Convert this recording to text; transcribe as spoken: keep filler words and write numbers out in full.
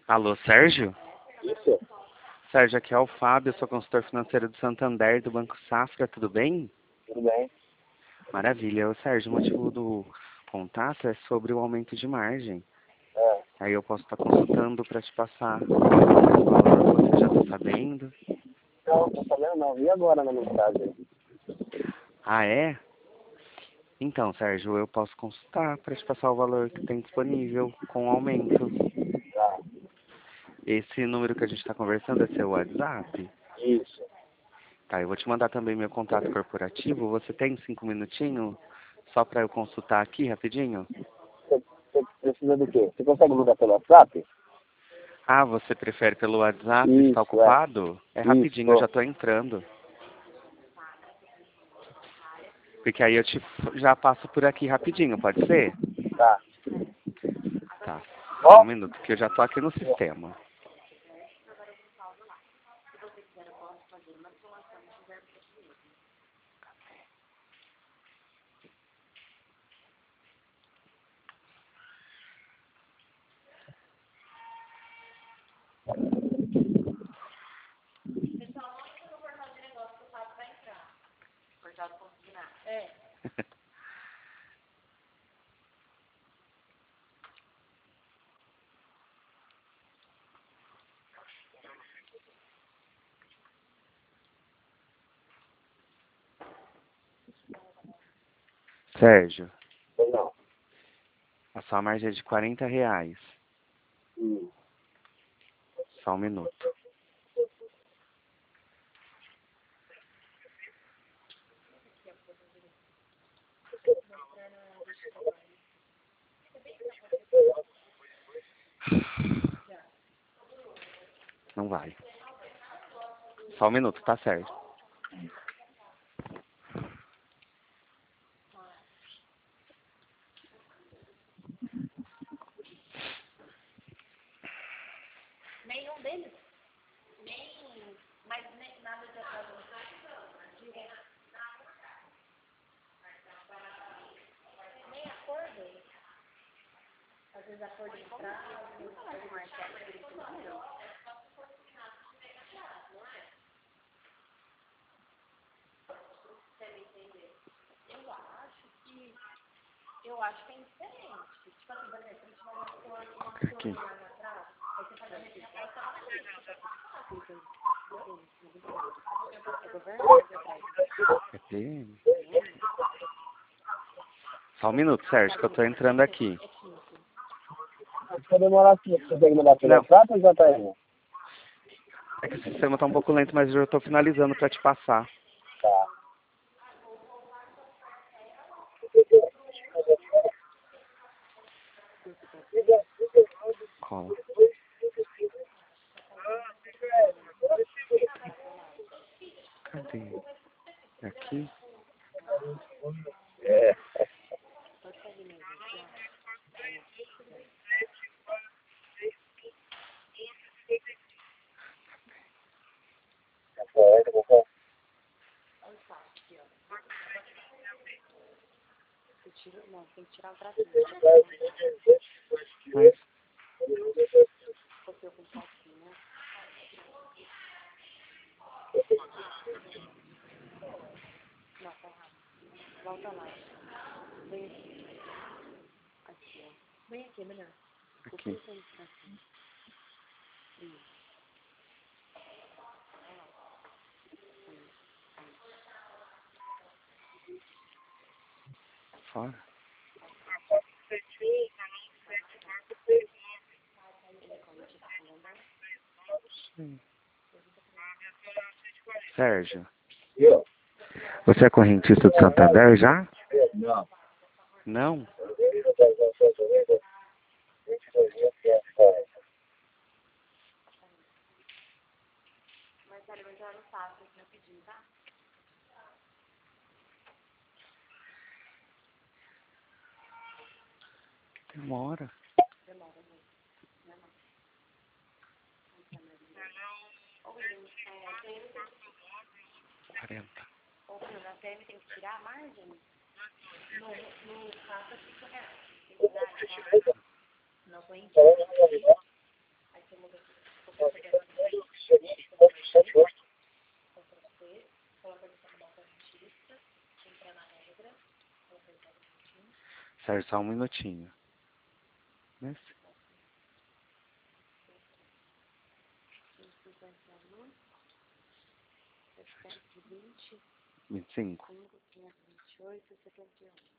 Alô, Sérgio? Isso? Sérgio, aqui é o Fábio, sou consultor financeiro do Santander, do Banco Safra, tudo bem? Tudo bem? Maravilha. Ô, Sérgio, o motivo do contato é sobre o aumento de margem. É. Aí eu posso estar consultando para te passar esse valor, você já está sabendo? Não, não tô sabendo não. Vi agora na mensagem. Ah, é? Então, Sérgio, eu posso consultar para te passar o valor que tem disponível com o aumento. Tá. Esse número que a gente está conversando é seu WhatsApp? Isso. Tá, eu vou te mandar também meu contato corporativo. Você tem cinco minutinhos só para eu consultar aqui rapidinho? Você, você precisa do quê? Você consegue mudar pelo WhatsApp? Ah, você prefere pelo WhatsApp? Está Isso, é. ocupado? É rapidinho, eu já Isso. estou entrando. Porque aí eu te, já passo por aqui rapidinho, pode ser? Tá. Tá, só um Ó. minuto, que eu já estou aqui no sistema. Sérgio, Não. a sua margem é de quarenta reais. Hum. Só um minuto. Não vai. Só um minuto, tá certo. Nenhum deles? Nem, mas nem nada de atraso. Nem acordo. Às vezes acordo de prazo, ou martelo. Eu acho que, eu acho que é diferente. Tipo assim, por exemplo, a gente vai uma cor, uma cor Aqui. lá atrás, aí você faz a representação, É P M? Só um minuto, Sérgio, que eu tô entrando aqui. Se eu demorar aqui, você consegue mudar pelo Não. WhatsApp ou já tá indo? É que o sistema tá um pouco lento, mas eu já tô finalizando para te passar. Tá. Cola. Cadê? Aqui? É. não, tem que tirar o tracinho. Mas, Copiou com tracinho. Não, tá errado. Volta lá. Vem aqui. Aqui, ó. Vem aqui, melhor. aqui. Copia com tracinho. Isso. Fora. Sim. Sérgio, Eu? você é correntista do Santander já? Não. Não? Mas, olha, mas eu não faço isso rapidinho, tá? Demora. Demora muito. Não é não. Ô, William, é, a T M tem que... quarenta. Ô, William, a T M tem que tirar a margem? No, no caso, cinco reais. Tem que dar, tá? Não, foi em Sérgio, só um minutinho. Nesse. vinte e cinco. quinhentos e vinte e oito, setenta e um.